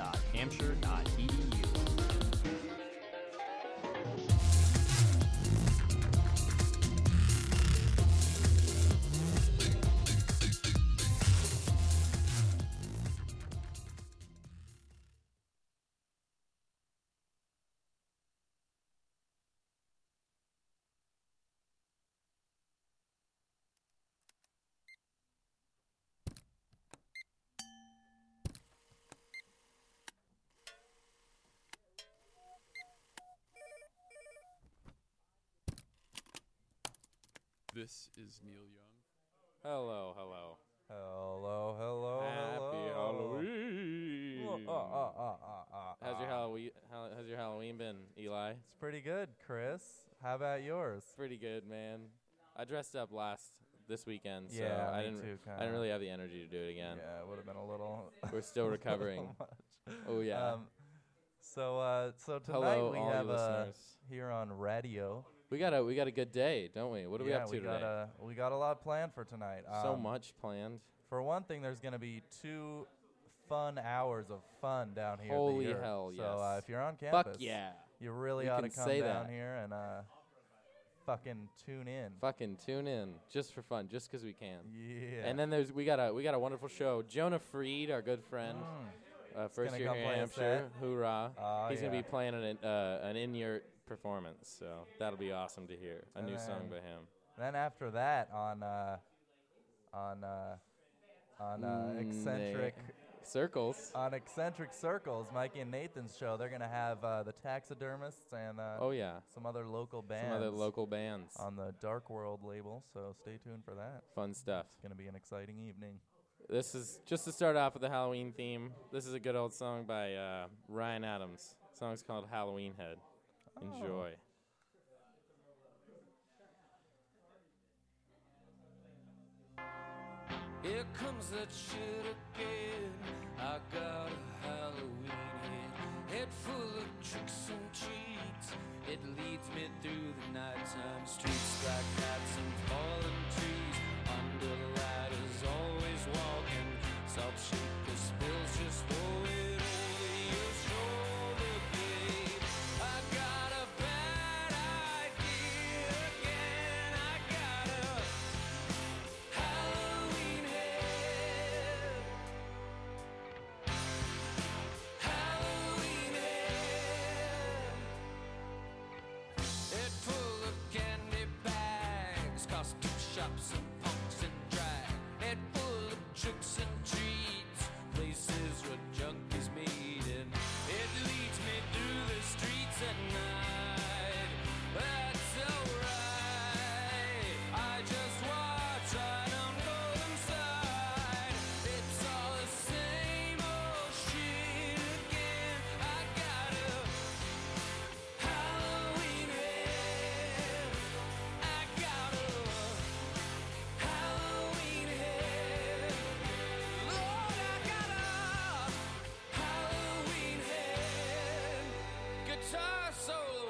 www.hampshire.edu. This is Neil Young. Hello, hello. Hello, hello, Happy hello. Halloween. How's How's your Halloween been, Eli? It's pretty good, Chris. How about yours? Pretty good, man. I dressed up this weekend, so Yeah, I me didn't too, I didn't really have the energy to do it again. Yeah, it would have been a little. We're still recovering. so much. Oh yeah. So tonight Hello, we all have you listeners. here on radio. We got a good day, don't we? What are we up to today? We got a lot planned for tonight. So much planned. For one thing, there's going to be 2 fun hours of fun down here. Holy at the hell, So yes. if you're on campus, Fuck yeah. you really You ought can to come say down that. here and fucking tune in. Fucking tune in just for fun, just 'cause we can. Yeah. And then we got a wonderful show. Jonah Freed, our good friend, first gonna year come here in play a Hampshire. set. Hoorah! Oh, He's gonna yeah. be playing an in-yurt performance, so that'll be awesome to hear. A And new song then- by him. Then after that, eccentric circles, Mikey and Nathan's show, they're gonna have the taxidermists and Oh yeah, some other local bands. some other local bands. on the Dark World label. So stay tuned for that. Fun stuff. It's gonna be an exciting evening. This is just to start off with the Halloween theme. This is a good old song by Ryan Adams. The song's called Halloween Head. Enjoy. Here comes that shit again. I got a Halloween head full of tricks and treats. It leads me through the nighttime streets like cats and fallen trees. Under ladders, always walking. Salt shaker spills, just throw it over your shoulder blade. I got a bad idea again. I got a Halloween head. Halloween head. Head full of candy bags, costume shops and punks and drag. Head full of tricks and treats, places where junkies meet, and it leads me through the streets at night. That's alright. I just watch, I don't go inside. It's all the same old shit again. I got a Halloween head. I got a Halloween head. Lord, I got a Halloween head. Guitar solo.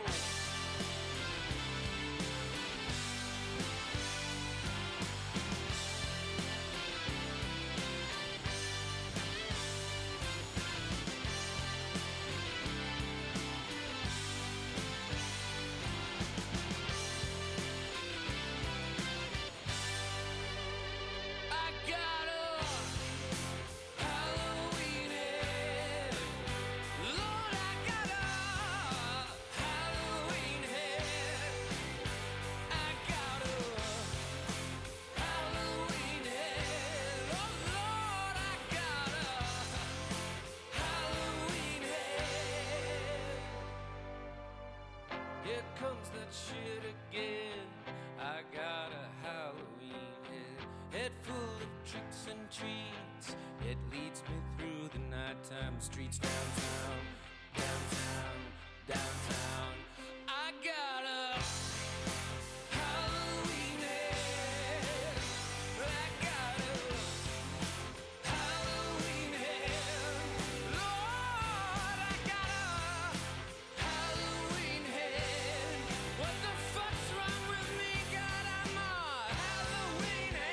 I got a Halloween head. Lord, I got a Halloween head. I got a Halloween head. Oh Lord, I got a Halloween head. Here comes that shit again. I got a Halloween head full of tricks and treats. It leads me through the nighttime streets downtown, downtown, downtown. I got a Halloween head. I got a Halloween head. Lord, I got a Halloween head. What the fuck's wrong with me? God, I'm a Halloween head.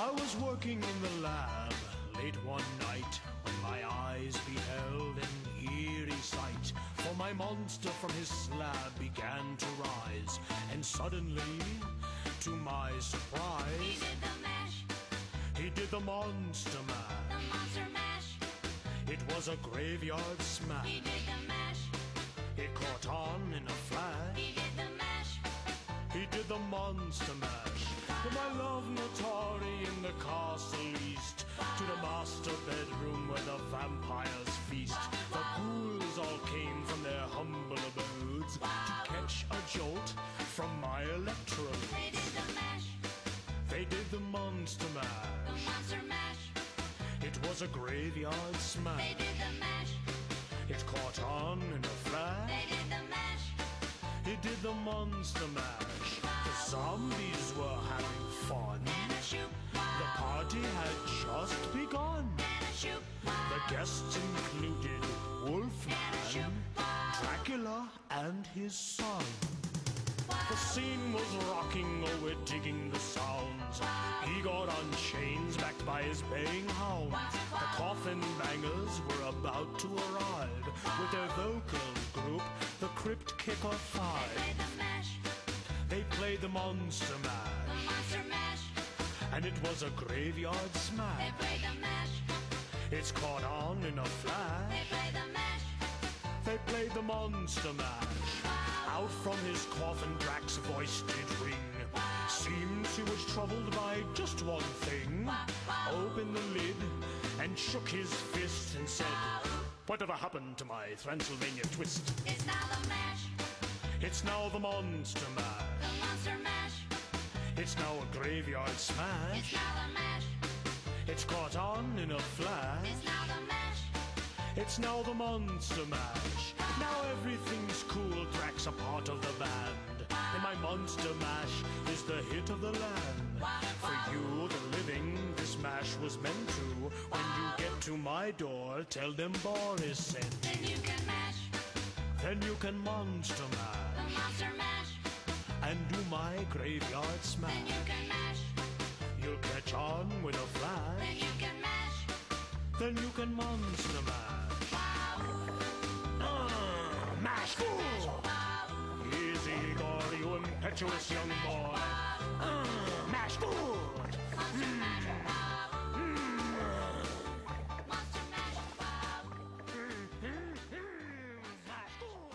I was working in the lab late one night when my eyes beheld an eerie sight. For my monster from his slab began to rise, and suddenly, to my surprise, He did the mash, he did the monster mash. the monster mash. It was a graveyard smash. He did the mash, It caught on in a flash. he did the mash. He did the monster mash. To my love Natari in the castle east, to the master bedroom where the vampires feast. The ghouls all came from their humble abodes to catch a jolt from my electrode. They did the mash, They did the monster the mash. monster mash. It was a graveyard They smash. did the mash, It caught on in a flash. they did the mash. He did the monster mash. The zombies were having fun. And a shoot, The party had just begun. and a shoot, The guests included Wolfman, Dracula, and his son. The scene was rocking, oh, we're digging the sounds. He got on chains backed by his baying hounds. The coffin bangers were about to arrive with their vocal group, the Crypt Kicker They Five. played the mash, They played the Monster the Mash, monster mash. and it was a graveyard They smash. played the mash, It's caught on in a flash. they played the mash. They played the Monster Mash. Out from his coffin, Drax's voice did ring. Seems he was troubled by just one thing. Opened the lid and shook his fist and said, "Whatever happened to my Transylvania twist? It's now the mash, It's now the Monster the Mash. monster mash. It's now a graveyard It's smash. now the mash, It's caught on in a flash. it's now the mash. It's now the Monster Mash. Now everything's cool, Drax a part of the band. And my Monster Mash is the hit of the land. For you, the living, this mash was meant to. When you get to my door, tell them Boris sent. Then you can mash, Then you can Monster the Mash monster mash. and do my graveyard Then smash. you can mash, You'll catch on with a then flash. you can mash. Then you can Monster Mash. Mash fool! Easy, Igor, you impetuous young boy. Mash fool! Monster mash, monster mash. Mash fool!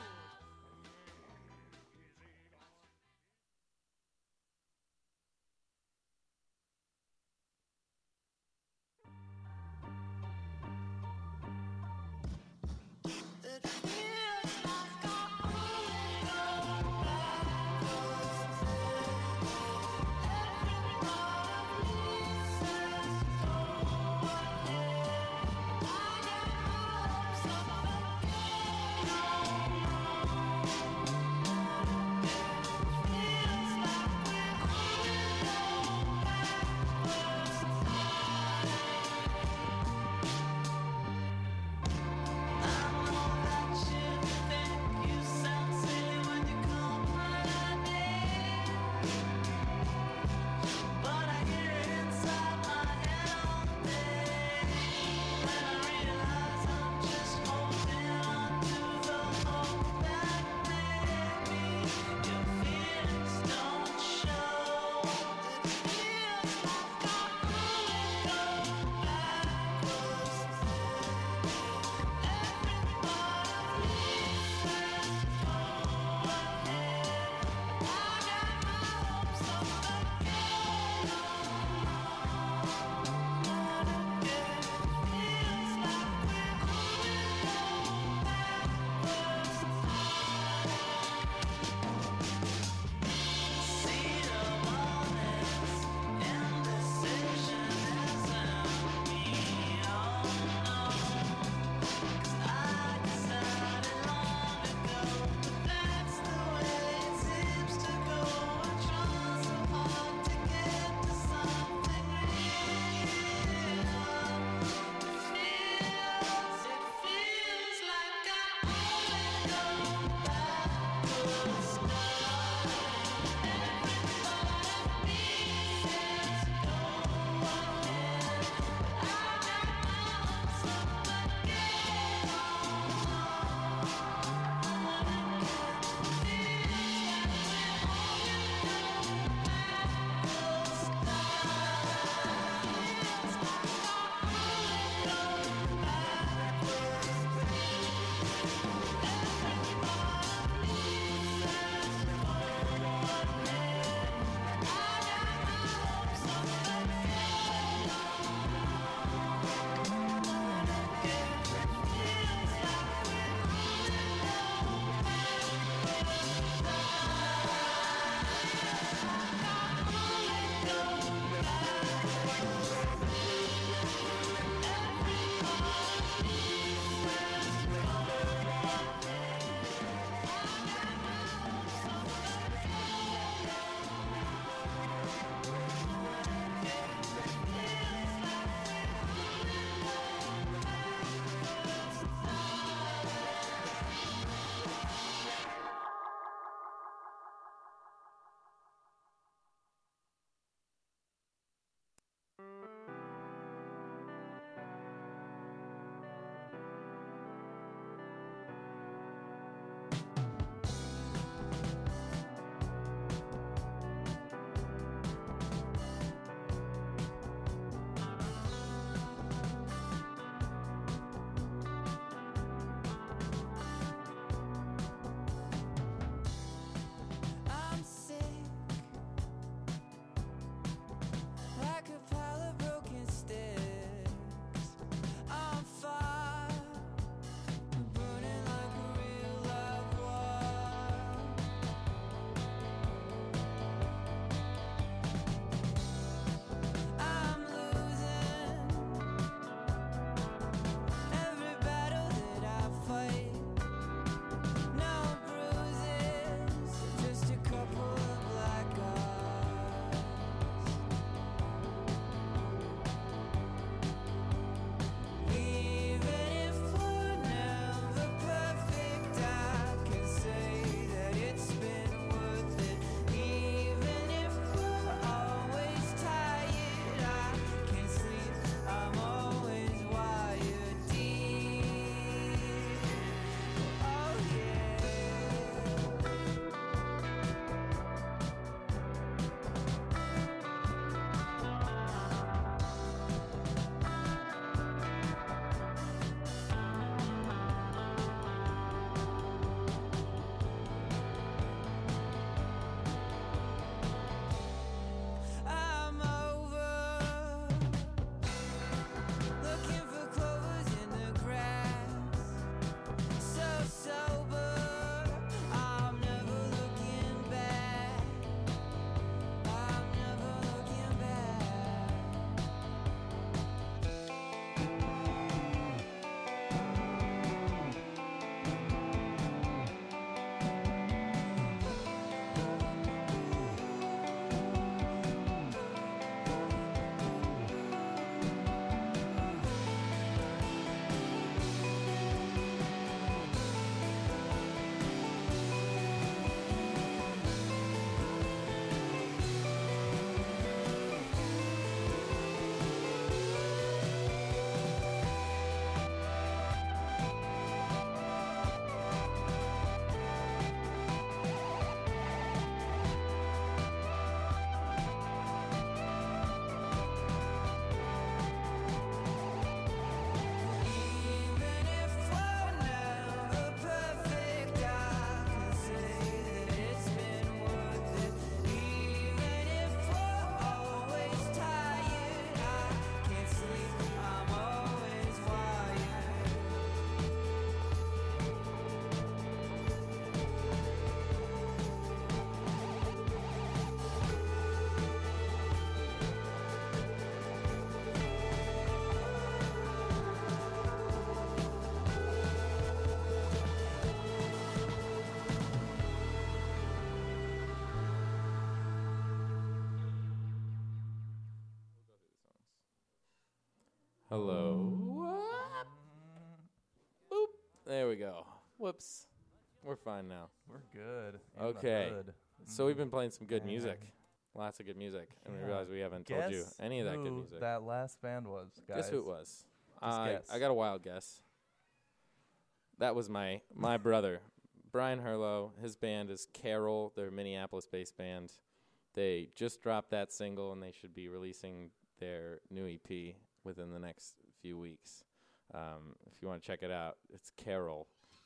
Hello. Boop. There we go. Whoops. We're fine now. We're good. in the Okay. hood. So we've been playing some good Man. music. Lots of good music. And we Yeah. realized we haven't told you Guess any of that good who music. that last band was, guys. Guess who it was? guess. I got a wild guess. That was my brother, Brian Herlo. His band is Carol. They're a Minneapolis-based band. They just dropped that single, and they should be releasing their new EP within the next few weeks. If you want to check it out, it's Carol,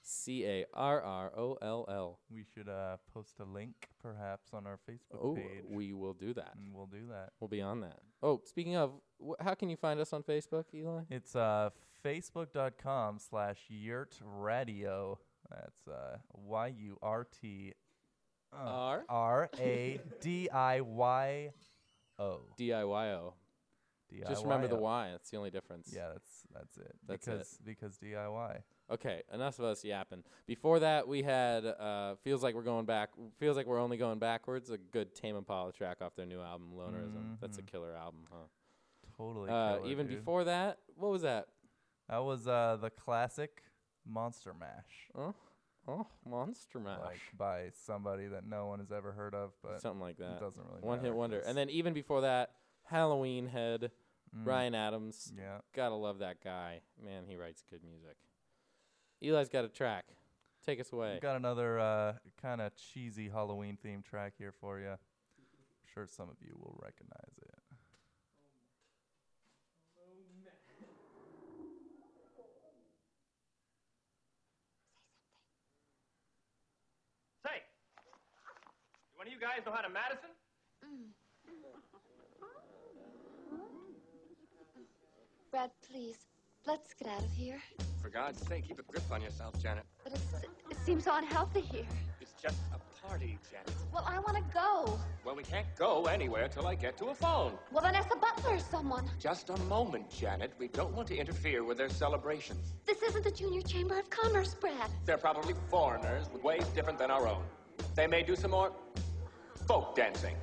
Carroll. We should post a link, perhaps, on our Facebook Oh, page. we will do that. And we'll do that. We'll be on that. Oh, speaking of, how can you find us on Facebook, Eli? It's facebook.com/yurtradio. That's YURT RADIYO. DIYO. Just remember the Y. That's the only difference. Yeah, that's it. That's because DIY. Okay, enough of us yapping. Before that, we had Feels Like We're Going Back. Feels Like We're Only Going Backwards, a good Tame Impala track off their new album, Lonerism. That's a killer album, huh? Totally. Killer, even dude. before that, what was that? That was the classic Monster Mash. Oh, Monster Mash. Like by somebody that no one has ever heard of, but Something like that. it doesn't really One matter hit wonder. 'cause- And then even before that, Halloween Head, Ryan Adams. Yeah. Gotta love that guy. Man, he writes good music. Eli's got a track. Take us away. We've got another kind of cheesy Halloween themed track here for you. I'm sure some of you will recognize it. Say, do one of you guys know how to Madison? Brad, please, let's get out of here. For God's sake, keep a grip on yourself, Janet. But it seems so unhealthy here. It's just a party, Janet. Well, I want to go. Well, we can't go anywhere till I get to a phone. Well, then ask the butler or someone. Just a moment, Janet. We don't want to interfere with their celebrations. This isn't the Junior Chamber of Commerce, Brad. They're probably foreigners with ways different than our own. They may do some more folk dancing.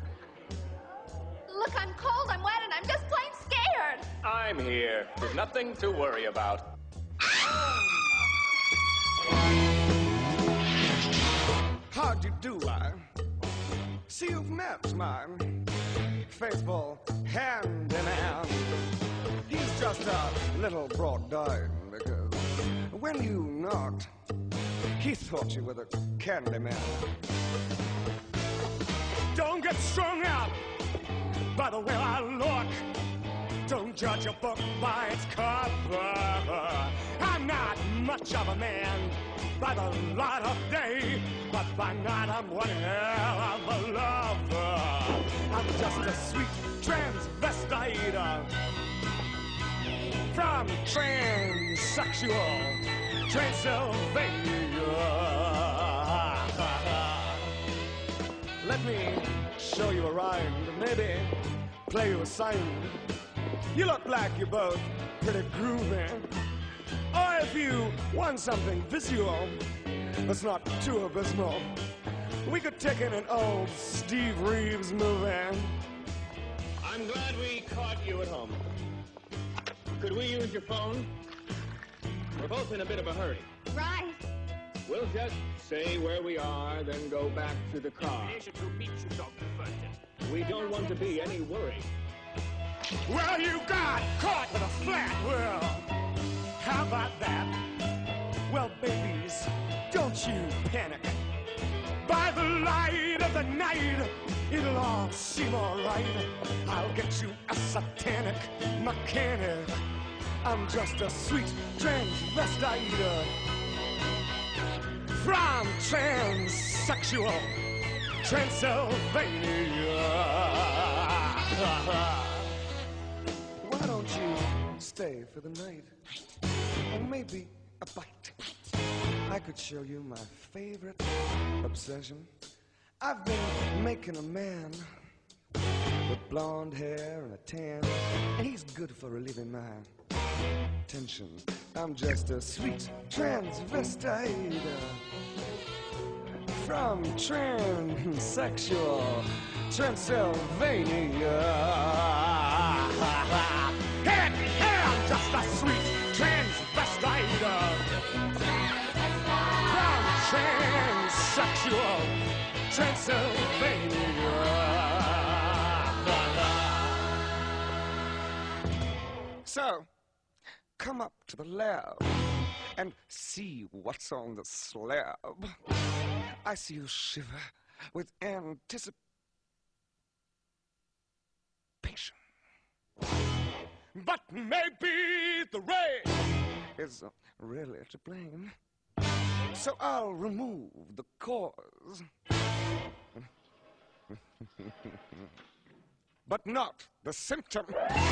Look, I'm cold, I'm wet, and I'm just plain scared. I'm here. There's nothing to worry about. How'd you do, I? See, you've met my faithful hand in hand. He's just a little brought down because when you knocked, he thought you were the candy man. Don't get strung out by the way I look. Don't judge a book by its cover. I'm not much of a man by the light of day, but by night I'm one hell of a lover. I'm just a sweet transvestite from transsexual Transylvania. Let me show you a rhyme, maybe play you a sign. You look like you're both pretty groovy. Or if you want something visual that's not too abysmal, we could take in an old Steve Reeves movie. I'm glad we caught you at home. Could we use your phone? We're both in a bit of a hurry. Right. We'll just say where we are, then go back to the car. We don't want to be any worry. Well, you got caught with a flat world. How about that? Well, babies, don't you panic. By the light of the night, it'll all seem all right. I'll get you a satanic mechanic. I'm just a sweet transvestite from transsexual Transylvania. Why don't you stay for the night? Or maybe a bite. I could show you my favorite obsession. I've been making a man with blonde hair and a tan, and he's good for relieving my tension. I'm just a sweet transvestite from transsexual Transylvania. Hit! usual Transylvania. So, come up to the lab and see what's on the slab. I see you shiver with anticipation. But maybe the rain is really to blame. So I'll remove the cause. But not the symptom.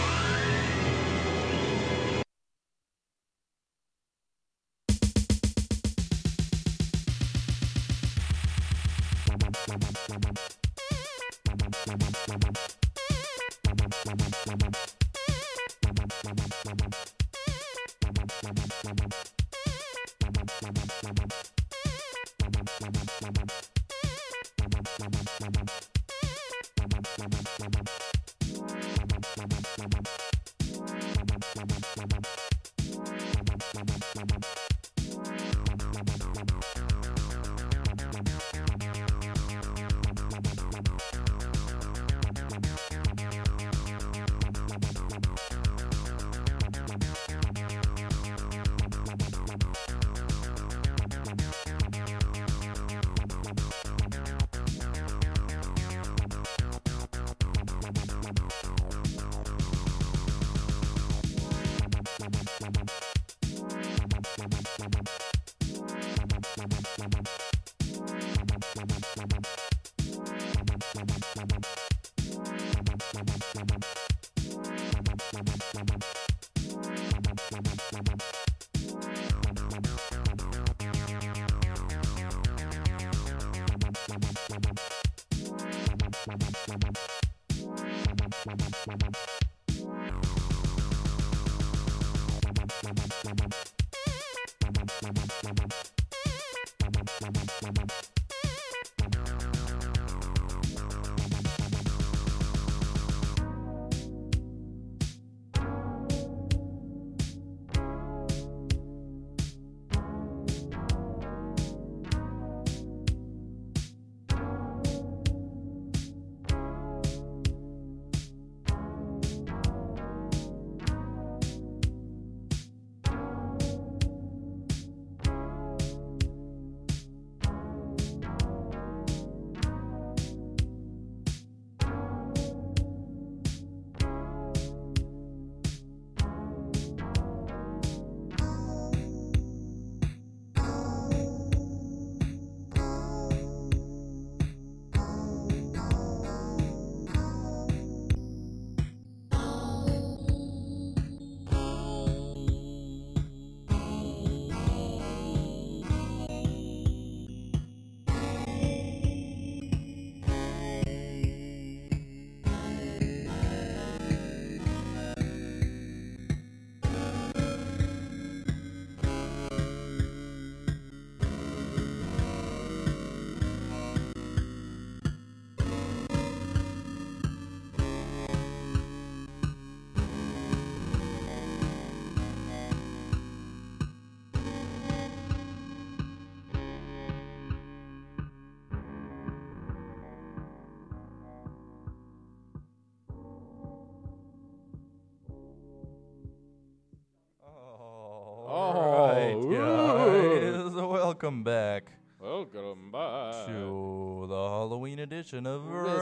Welcome back Welcome back to the Halloween edition of This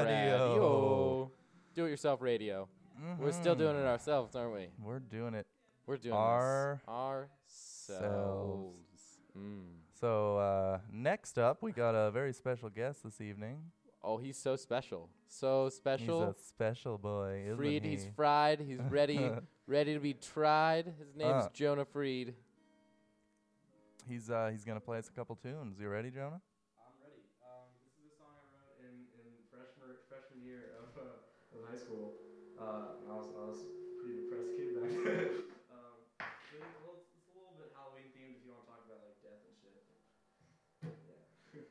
Radio. Do-it-yourself radio. We're still doing it ourselves, aren't we? We're doing it. We're doing Ourselves. this ourselves. So next up, we got a very special guest this evening. Oh, he's so special. So special. He's a special boy, isn't Freed, he? he's fried. He's ready to be tried. His name's Jonah Freed. He's gonna play us a couple tunes. You ready, Jonah? I'm ready. This is a song I wrote in freshman year of high school. I was a pretty depressed kid back then. It's a little bit Halloween themed if you want to talk about like death and shit. Yeah.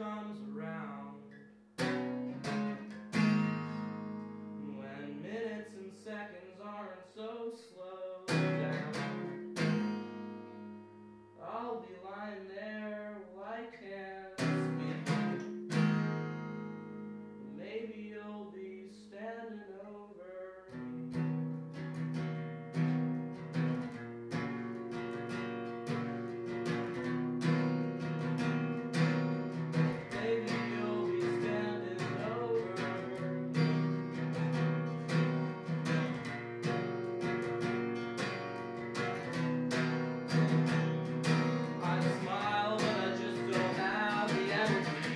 comes around. When minutes and seconds aren't so slowed down, I'll be lying there while I can't speak. Maybe you'll be standing over me. Maybe you'll be standing over me. I smile, but I just don't have the energy.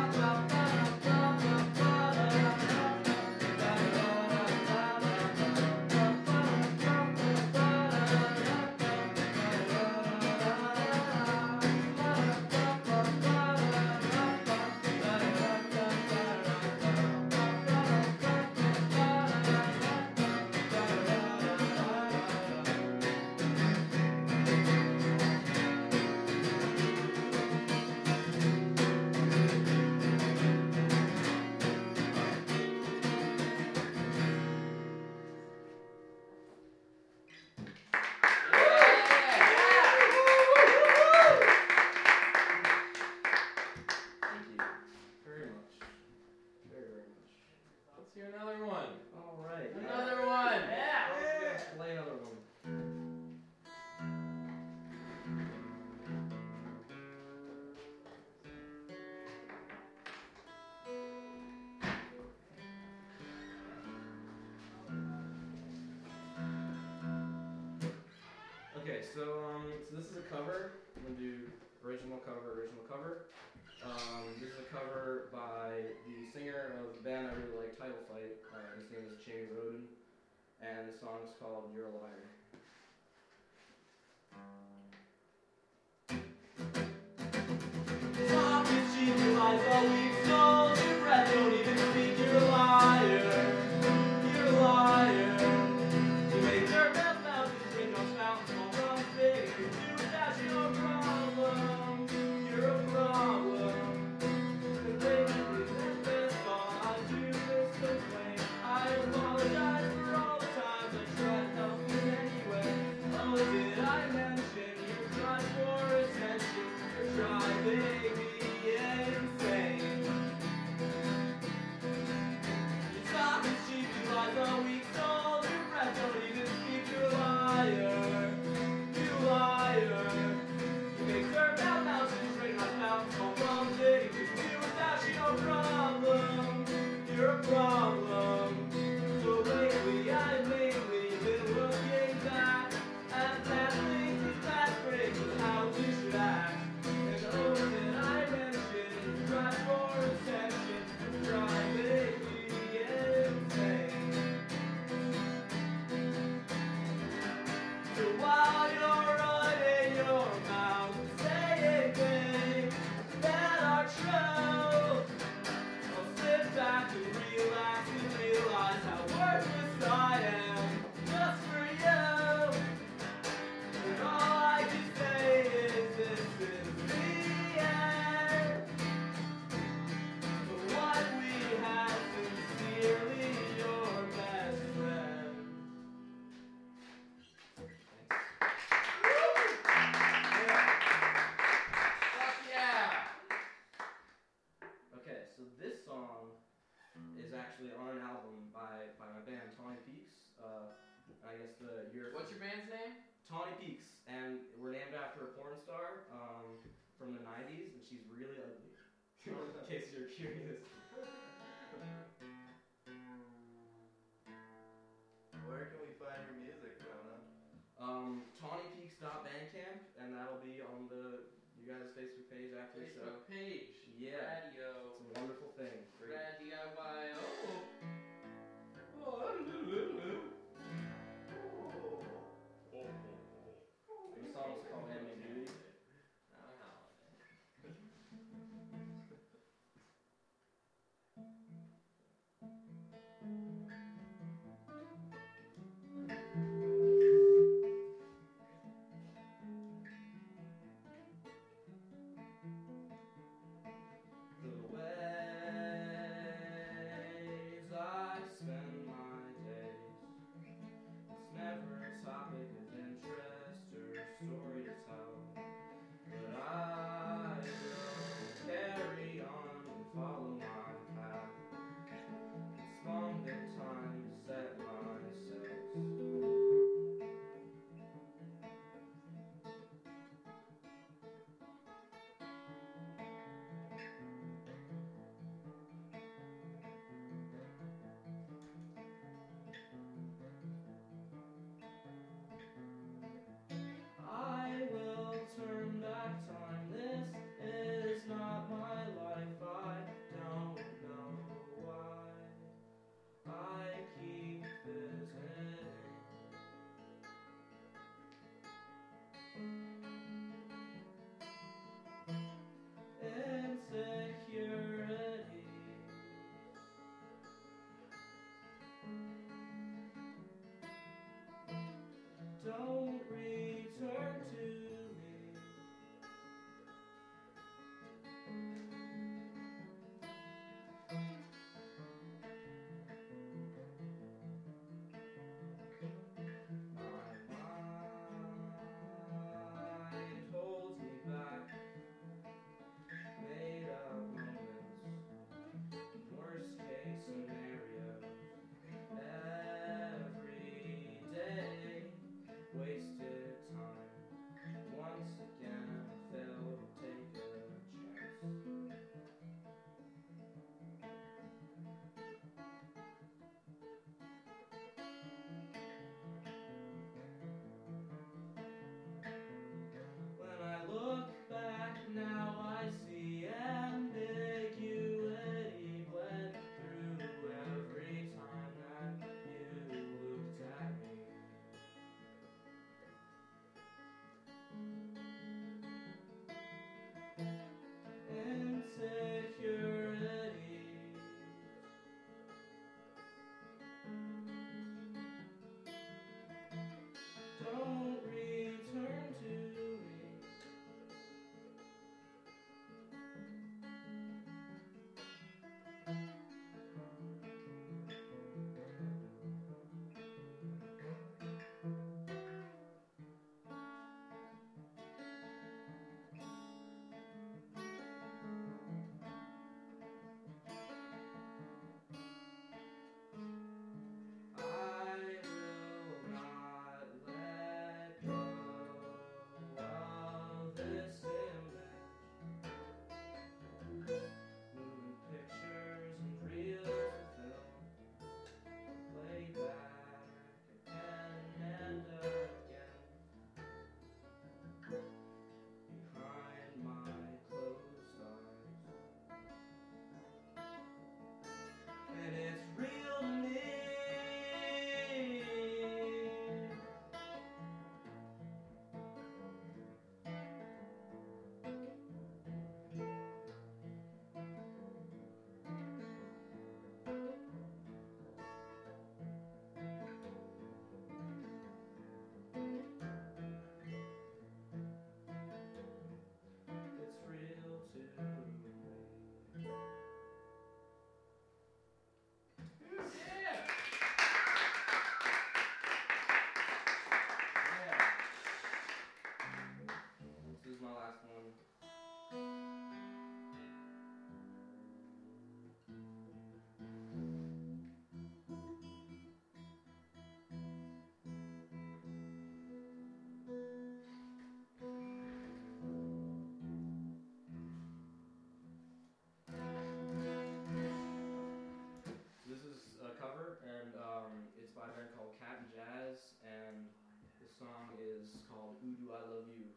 Thank you very much. Very, very much. Let's hear another one. All right. Another one. Yeah. Let's play another one. Okay, so this is a cover. I'm gonna do original cover. This is a cover by the singer of the band I really like, Title Fight. His name is Jamie Roden, and the song is called "You're a Liar." Talk is cheap, your lies are weak, stole your breath, don't even speak. You're a liar. You're a liar. You make dirt mouth mountains, raindrops fountains, small problems big. You do without your problem. You're a problem. And lately, that's all I do is complain. I apologize for all the times I tried to help you anyway. Oh, did I mention you tried for attention? You're driving me insane. You talk is cheap, you lies are weak, sold your breath, don't even speak. You're a liar. You liar. You make dirt mouth mountains, raindrops fountains, small problems big. You can do without you, no problem. You're a problem. So lately, I've been looking back at that thing that brings how we should act. And oh, did I mention you try for attention, driving me insane. So while you're running your mouth and saying things that are true, I'll sit back and relax and realize how worthless I am just for you. And all I can say is this is the end. But what we have, sincerely your best friend. Fuck yeah. Okay, so this song is actually on an album by my band Tawny Peaks. I guess What's your band's name? Tawny Peaks, and we're named after a porn star from the 90s, and she's really ugly. In case you're curious. Where can we find your music, Jonah? TawnyPeaks.bandcamp, and that'll be on you guys' Facebook page after. Facebook page. Yeah. Radio. It's a wonderful thing. Great. Radio. The song's called Ambiguity. This is a cover, and it's by a band called Cat and Jazz, and the song is called Ooh Do I Love You.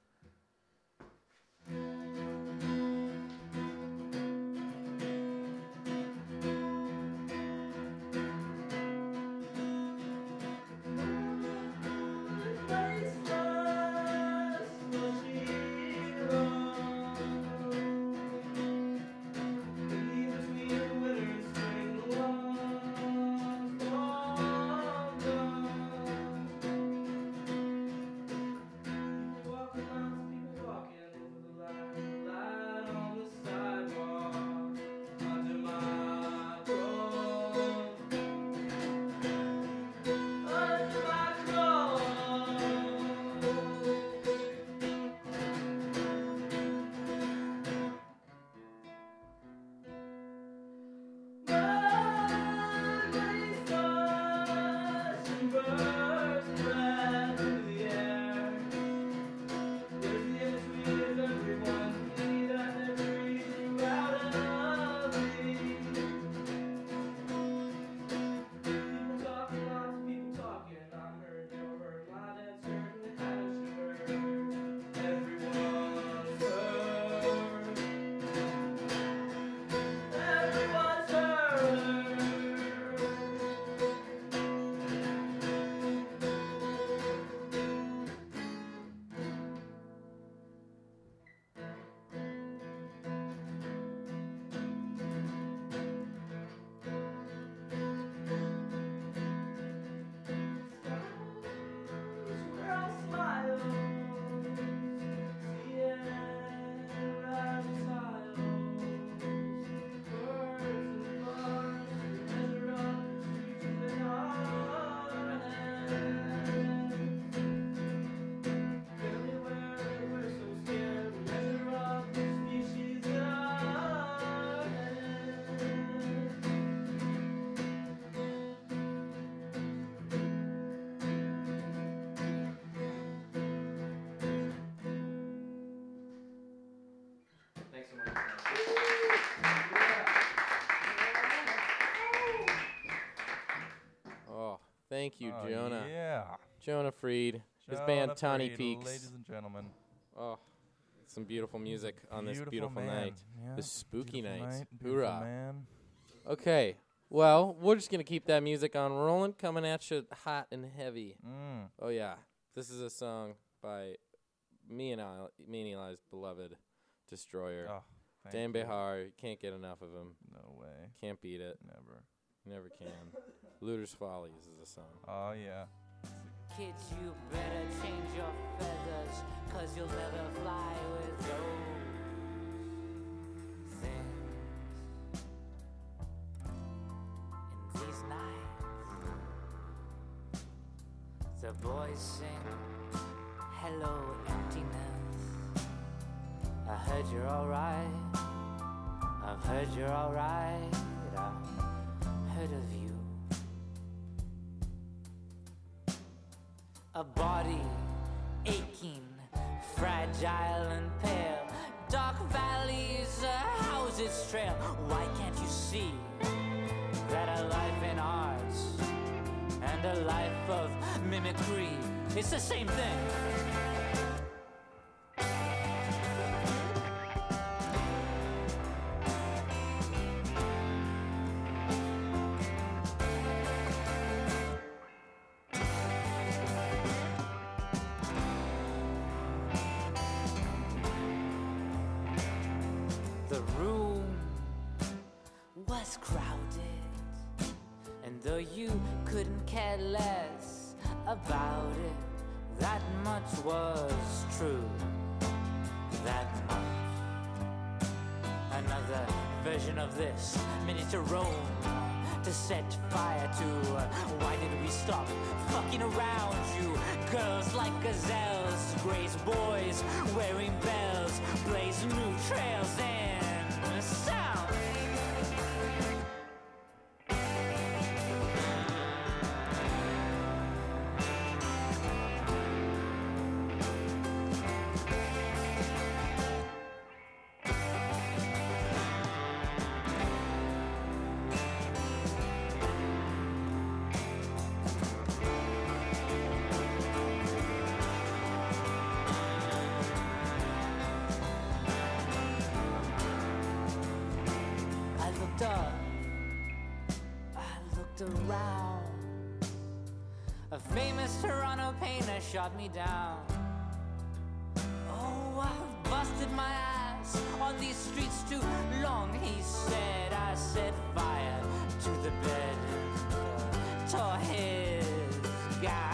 Thanks so much. Oh, thank you, Oh, Jonah. Yeah. Jonah Freed. His Jonah band Tawny Freed, Peaks. Ladies and gentlemen. Oh, some beautiful music on this Beautiful beautiful man. night. Yeah, This spooky beautiful night. beautiful Hoorah. man. Okay. Well, we're just going to keep that music on rolling, coming at you hot and heavy. Mm. Oh, yeah. This is a song by me and Eli's beloved Destroyer. Oh, thank Dan you. Behar. You can't get enough of him. No way. Can't beat it. Never. Never can. Looter's Follies is the song. Oh, yeah. Kids, you better change your feathers, 'cause you'll never fly with those things. In these nights, the boys sing, hello, emptiness. I heard you're alright. I've heard you're alright. I've heard of you. A body aching, fragile and pale. Dark valleys, a house's trail. Why can't you see that a life in arts and a life of mimicry, it's the same thing? The room was crowded, and though you couldn't care less about it, that much was true. That much. Another version of this, miniature Rome, to set fire to. Why did we stop fucking around, you girls like gazelles? Grace boys wearing bells, blaze new trails in sound. I looked up, I looked around. A famous Toronto painter shot me down. Oh, I've busted my ass on these streets too long, he said. I set fire to the bed, tore his gown.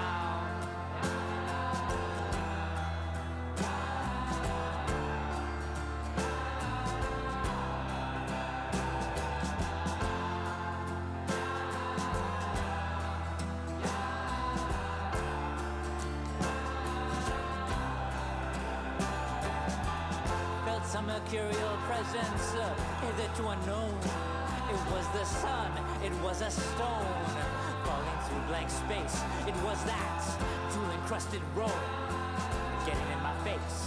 Felt some mercurial presence hitherto unknown. It was the sun, it was a stone falling through blank space. It was that jewel-encrusted road getting in my face.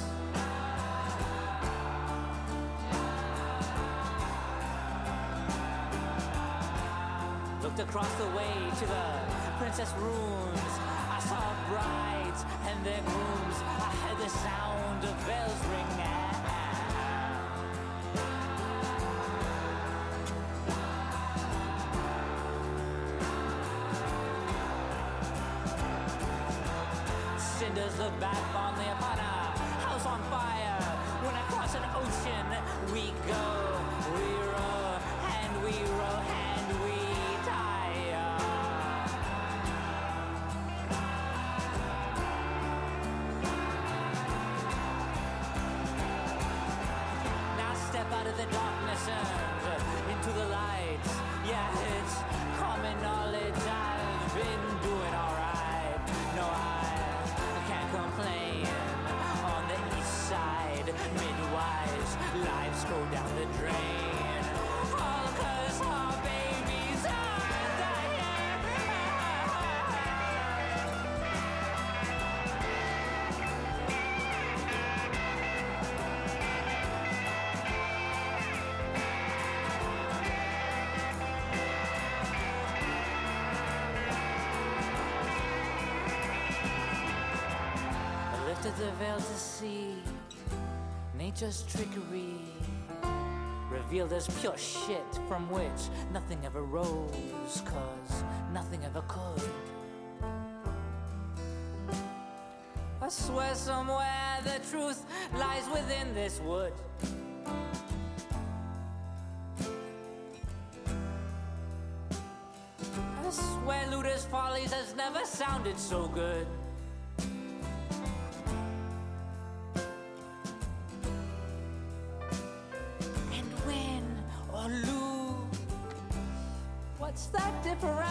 Looked across the way to the princess rooms. I saw brides and their grooms. I heard the sound of bells ring out. Cinders look back on the upon a house on fire. When across an ocean we go, we row and we row and we tire. Now step out of the darkness and into the light. Yeah, it's common knowledge I've been doing alright. No, I can't complain. On the east side, midwives' lives go down the drain. All 'cause our babies are dying. I lifted the veil to see nature's trickery, revealed as pure shit from which nothing ever rose, 'cause nothing ever could. I swear somewhere the truth lies within this wood. I swear Luda's Follies has never sounded so good. And win or lose, what's that difference?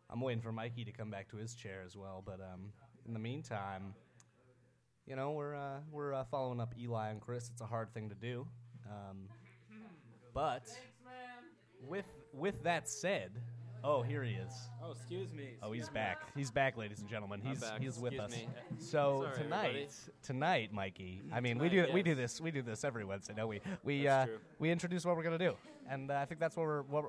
I'm waiting for Mikey to come back to his chair as well. But in the meantime, you know, we're following up Eli and Chris. It's a hard thing to do. But with that said, oh, here he is. Oh, excuse me. Oh, he's back. He's back, ladies and gentlemen. I'm back. He's with Excuse us. me. So Sorry, tonight, Mikey. I mean, Tonight, we do this every Wednesday, don't we? That's true. We introduce what we're gonna do, and I think that's what